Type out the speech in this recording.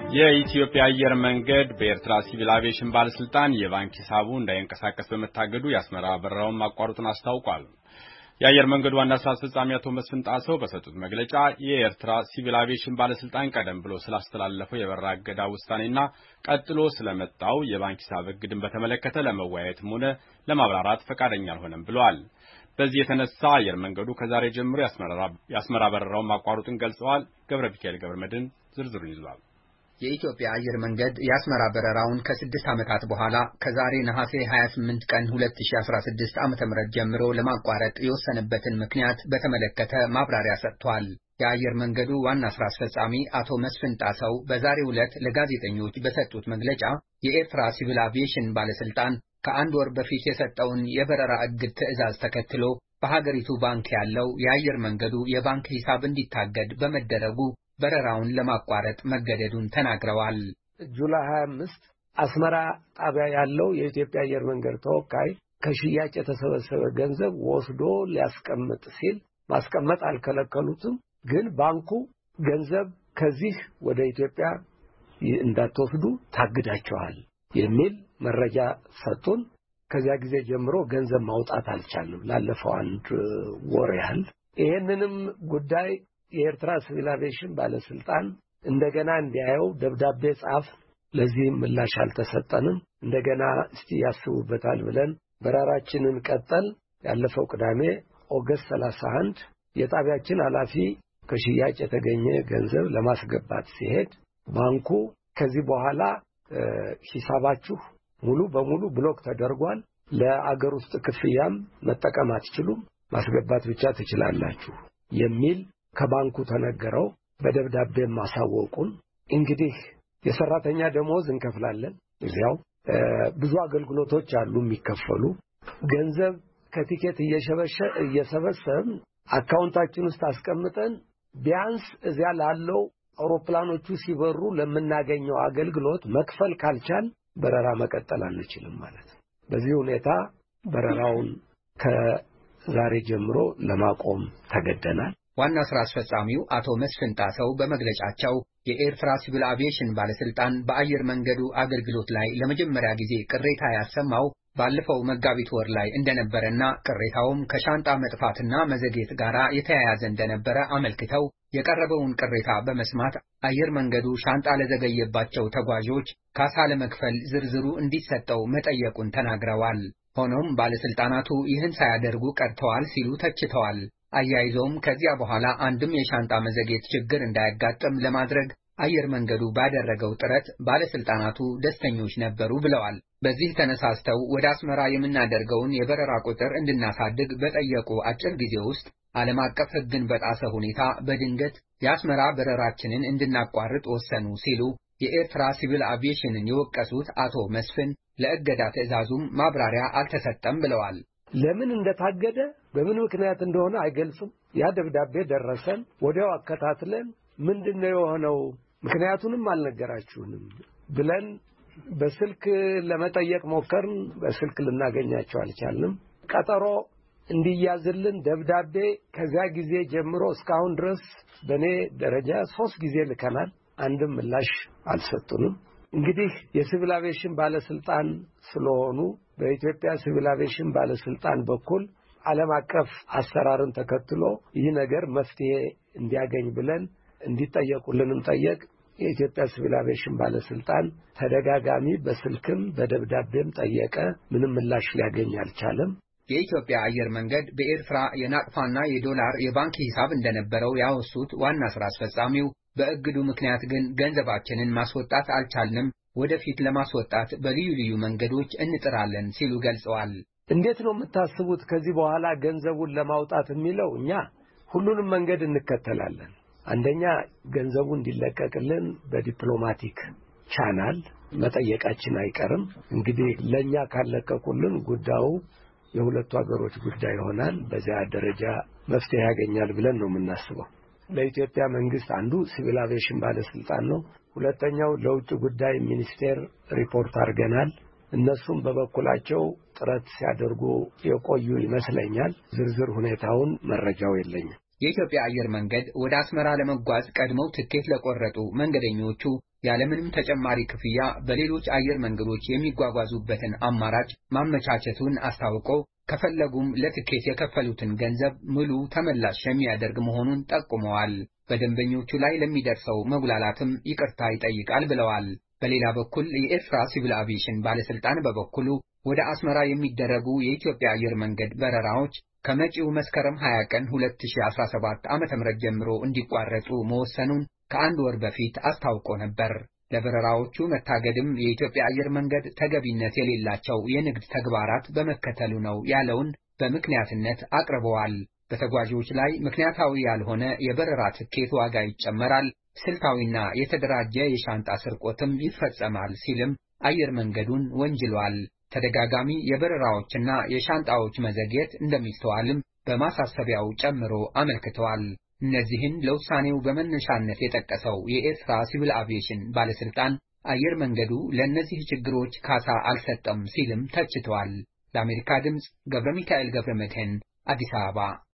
የኢትዮጵያ አየር መንገድ በኤርትራ ሲቪል አቪዬሽን ባለስልጣን የባንክ ሂሳቡ እንዳይንቀሳቀስ በመታገዱ የአስመራ በረራውን ማቋረጡን አስታውቋል። የአየር መንገዱ ዋና ስራ አስፈጻሚ አቶ መስፍን ጣሰው በሰጡት መግለጫ የኤርትራ ሲቪል አቪዬሽን ባለስልጣን ቀደም ብሎ ስላስተላለፈው የበረራ እገዳ ውሳኔና ቀጥሎ ስለመጣው የባንክ ሂሳብ እግድን በተመለከተ ለመወያየትም ሆነ ለማብራራት ፈቃደኛ አልሆነም ብለዋል። በዚህ የተነሳ አየር መንገዱ ከዛሬ ጀምሮ የአስመራ በረራውን ማቋረጡን ገልጸዋል። ገብረ ሚካኤል ገብረመድህን ዝርዝሩን ይዟል። የኢትዮጵያ አየር መንገድ የአስመራ በረራውን ከ6 ዓመታት በኋላ ከዛሬ ነሐሴ 28 ቀን 2016 ዓ.ም ጀምሮ ለማቋረጥ የወሰነበትን ምክንያት በተመለከተ ማብራሪያ ሰጥቷል። የአየር መንገዱ ዋና ስራ አስፈጻሚ አቶ መስፍን ጣሰው በዛሬው ዕለት ለጋዜጠኞች በሰጡት መግለጫ የኤርትራ ሲቪል አቪዬሽን ባለስልጣን ከአንድ ወር በፊት የሰጠውን የበረራ እግድ ትዕዛዝ ተከትሎ በሀገሪቱ ባንክ ያለው የአየር መንገዱ የባንክ ሂሳብ እንዲታገድ በመደረጉ በረራውን ለማቋረጥ መገደዱን ተናግረዋል። ጁላይ 25 አስመራ ጣቢያ ያለው የኢትዮጵያ አየር መንገድ ተወካይ ከሽያጭ የተሰበሰበ ገንዘብ ወስዶ ሊያስቀምጥ ሲል ማስቀመጥ አልከለከሉትም፣ ግን ባንኩ ገንዘብ ከዚህ ወደ ኢትዮጵያ እንዳትወስዱ ታግዳቸዋል የሚል መረጃ ሰጡን። ከዚያ ጊዜ ጀምሮ ገንዘብ ማውጣት አልቻልንም ላለፈው አንድ ወር ያህል። ይሄንንም ጉዳይ የኤርትራ ሲቪል አቪዬሽን ባለስልጣን እንደገና እንዲያየው ደብዳቤ ጻፍ። ለዚህ ምላሽ አልተሰጠንም። እንደገና እስቲ ያስቡበታል ብለን በረራችንን ቀጠል። ያለፈው ቅዳሜ ኦገስት 31 የጣቢያችን ኃላፊ ከሽያጭ የተገኘ ገንዘብ ለማስገባት ሲሄድ ባንኩ ከዚህ በኋላ ሂሳባችሁ ሙሉ በሙሉ ብሎክ ተደርጓል፣ ለአገር ውስጥ ክፍያም መጠቀም አትችሉም፣ ማስገባት ብቻ ትችላላችሁ የሚል ከባንኩ ተነገረው። በደብዳቤ ማሳወቁን እንግዲህ የሰራተኛ ደሞዝ እንከፍላለን፣ እዚያው ብዙ አገልግሎቶች አሉ የሚከፈሉ። ገንዘብ ከቲኬት እየሰበሰብን አካውንታችን ውስጥ አስቀምጠን ቢያንስ እዚያ ላለው አውሮፕላኖቹ ሲበሩ ለምናገኘው አገልግሎት መክፈል ካልቻል በረራ መቀጠል አንችልም ማለት ነው። በዚህ ሁኔታ በረራውን ከዛሬ ጀምሮ ለማቆም ተገደናል። ዋና ስራ አስፈጻሚው አቶ መስፍን ጣሰው በመግለጫቸው የኤርትራ ሲቪል አቪዬሽን ባለስልጣን በአየር መንገዱ አገልግሎት ላይ ለመጀመሪያ ጊዜ ቅሬታ ያሰማው ባለፈው መጋቢት ወር ላይ እንደነበረና ቅሬታውም ከሻንጣ መጥፋትና መዘግየት ጋር የተያያዘ እንደነበረ አመልክተው የቀረበውን ቅሬታ በመስማት አየር መንገዱ ሻንጣ ለዘገየባቸው ተጓዦች ካሳ ለመክፈል ዝርዝሩ እንዲሰጠው መጠየቁን ተናግረዋል። ሆኖም ባለስልጣናቱ ይህን ሳያደርጉ ቀርተዋል ሲሉ ተችተዋል። አያይዘውም ከዚያ በኋላ አንድም የሻንጣ መዘግየት ችግር እንዳያጋጥም ለማድረግ አየር መንገዱ ባደረገው ጥረት ባለስልጣናቱ ደስተኞች ነበሩ ብለዋል። በዚህ ተነሳስተው ወደ አስመራ የምናደርገውን የበረራ ቁጥር እንድናሳድግ በጠየቁ አጭር ጊዜ ውስጥ ዓለም አቀፍ ሕግን በጣሰ ሁኔታ በድንገት የአስመራ በረራችንን እንድናቋርጥ ወሰኑ ሲሉ የኤርትራ ሲቪል አቪዬሽንን የወቀሱት አቶ መስፍን ለእገዳ ትዕዛዙም ማብራሪያ አልተሰጠም ብለዋል። ለምን እንደታገደ በምን ምክንያት እንደሆነ አይገልጹም። ያ ደብዳቤ ደረሰን፣ ወዲያው አከታትለን ምንድነው የሆነው ምክንያቱንም አልነገራችሁንም ብለን በስልክ ለመጠየቅ ሞከርን። በስልክ ልናገኛቸው አልቻልንም። ቀጠሮ እንዲያዝልን ደብዳቤ ከዚያ ጊዜ ጀምሮ እስካሁን ድረስ በኔ ደረጃ 3 ጊዜ ልከናል። አንድም ምላሽ አልሰጡንም። እንግዲህ የሲቪል አቪዬሽን ባለስልጣን ስለሆኑ በኢትዮጵያ ሲቪል አቪዬሽን ባለስልጣን በኩል ዓለም አቀፍ አሰራርን ተከትሎ ይህ ነገር መፍትሄ እንዲያገኝ ብለን እንዲጠየቁልንም ጠየቅ። የኢትዮጵያ ሲቪል አቪዬሽን ባለስልጣን ተደጋጋሚ በስልክም በደብዳቤም ጠየቀ። ምንም ምላሽ ሊያገኝ አልቻለም። የኢትዮጵያ አየር መንገድ በኤርትራ የናቅፋና የዶላር የባንክ ሂሳብ እንደነበረው ያወሱት ዋና ስራ አስፈጻሚው በእግዱ ምክንያት ግን ገንዘባችንን ማስወጣት አልቻልንም፣ ወደፊት ለማስወጣት በልዩ ልዩ መንገዶች እንጥራለን ሲሉ ገልጸዋል። እንዴት ነው የምታስቡት ከዚህ በኋላ ገንዘቡን ለማውጣት የሚለው? እኛ ሁሉንም መንገድ እንከተላለን። አንደኛ ገንዘቡ እንዲለቀቅልን በዲፕሎማቲክ ቻናል መጠየቃችን አይቀርም። እንግዲህ ለኛ ካለቀቁልን ጉዳዩ የሁለቱ ሀገሮች ጉዳይ ይሆናል። በዚያ ደረጃ መፍትሄ ያገኛል ብለን ነው የምናስበው። ለኢትዮጵያ መንግስት አንዱ ሲቪል አቪዬሽን ባለስልጣን ነው። ሁለተኛው ለውጭ ጉዳይ ሚኒስቴር ሪፖርት አድርገናል። እነሱም በበኩላቸው ጥረት ሲያደርጉ የቆዩ ይመስለኛል። ዝርዝር ሁኔታውን መረጃው የለኝም። የኢትዮጵያ አየር መንገድ ወደ አስመራ ለመጓዝ ቀድመው ትኬት ለቆረጡ መንገደኞቹ ያለምንም ተጨማሪ ክፍያ በሌሎች አየር መንገዶች የሚጓጓዙበትን አማራጭ ማመቻቸቱን አስታውቆ ከፈለጉም ለትኬት የከፈሉትን ገንዘብ ሙሉ ተመላሽ የሚያደርግ መሆኑን ጠቁመዋል። በደንበኞቹ ላይ ለሚደርሰው መጉላላትም ይቅርታ ይጠይቃል ብለዋል። በሌላ በኩል የኤርትራ ሲቪል አቪዬሽን ባለስልጣን በበኩሉ ወደ አስመራ የሚደረጉ የኢትዮጵያ አየር መንገድ በረራዎች ከመጪው መስከረም 20 ቀን 2017 ዓ.ም ጀምሮ እንዲቋረጡ መወሰኑን ከአንድ ወር በፊት አስታውቆ ነበር። ለበረራዎቹ መታገድም የኢትዮጵያ አየር መንገድ ተገቢነት የሌላቸው የንግድ ተግባራት በመከተሉ ነው ያለውን በምክንያትነት አቅርበዋል። በተጓዦች ላይ ምክንያታዊ ያልሆነ የበረራ ትኬት ዋጋ ይጨመራል፣ ስልታዊና የተደራጀ የሻንጣ ስርቆትም ይፈጸማል ሲልም አየር መንገዱን ወንጅሏል። ተደጋጋሚ የበረራዎችና የሻንጣዎች መዘግየት እንደሚስተዋልም በማሳሰቢያው ጨምሮ አመልክተዋል። እነዚህን ለውሳኔው በመነሻነት የጠቀሰው የኤርትራ ሲቪል አቪዬሽን ባለስልጣን አየር መንገዱ ለእነዚህ ችግሮች ካሳ አልሰጠም ሲልም ተችቷል። ለአሜሪካ ድምፅ ገብረ ሚካኤል ገብረ መድህን አዲስ አበባ